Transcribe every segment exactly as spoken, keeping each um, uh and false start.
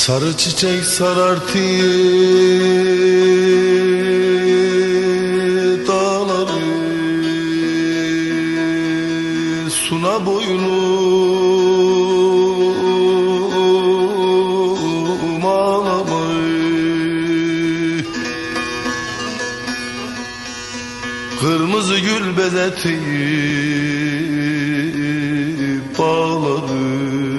Sarı çiçek sarartı dağları, suna boynum ağlamayı. Kırmızı gül bezetip bağları,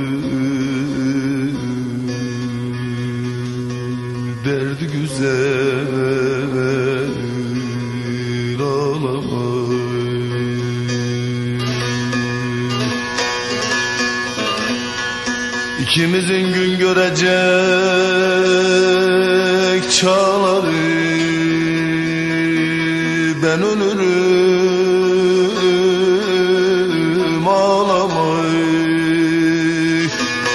derdi güzel ağlamayı. İkimizin gün görecek çağları, ben ölürüm ağlamayı.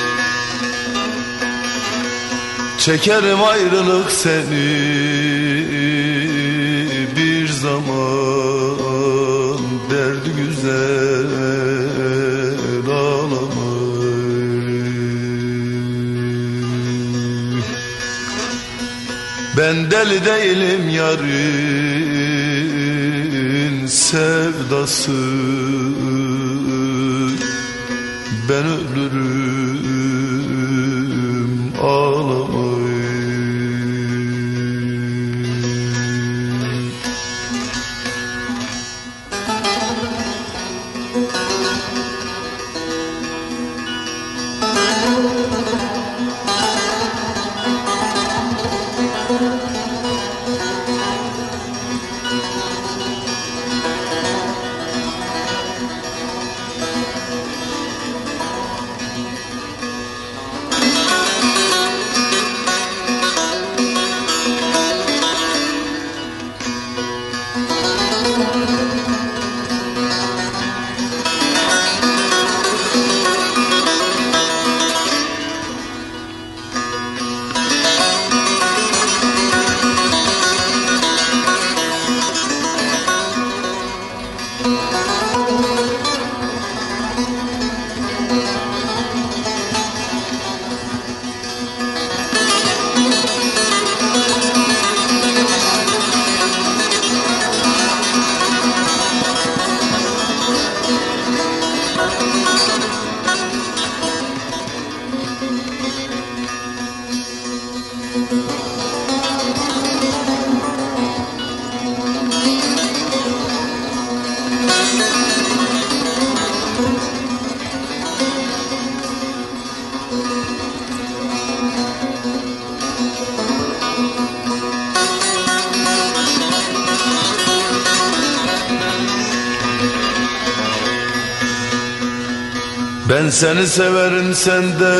Çekerim ayrılık seni bir zaman, derdi güzel ağlamayı. Ben deli değilim yarın sevdası, ben ölürüm ağlamayı. Ben seni severim, sen de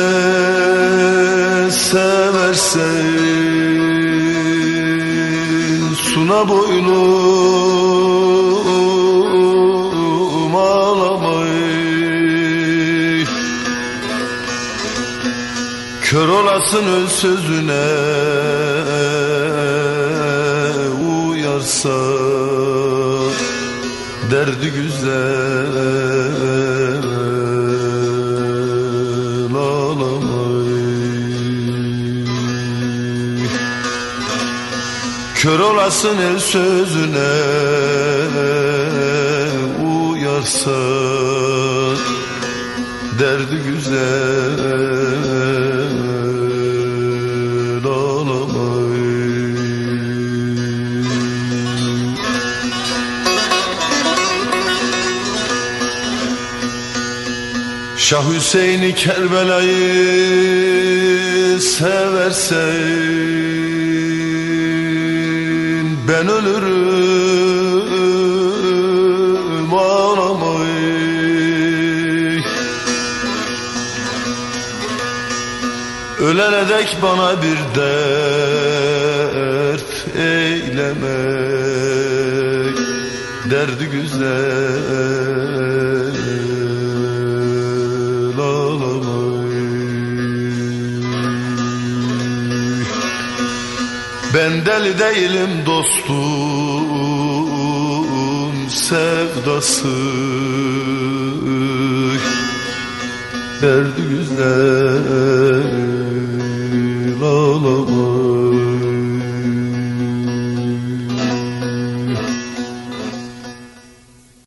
seversen. Suna boynum ağlamayı. Kör olasın öz sözüne uyarsa, derdi güzel kör olasın el sözüne uyarsa, derdi güzel ağlamayı. Şah Hüseyin'i Kerbela'yı seversen, ben ölürüm ağlamayı. Ölene dek bana bir dert eylemek, derdi güzel ağlamayı. Ben deli değilim dostum sevdası, derdi güzel ağlama.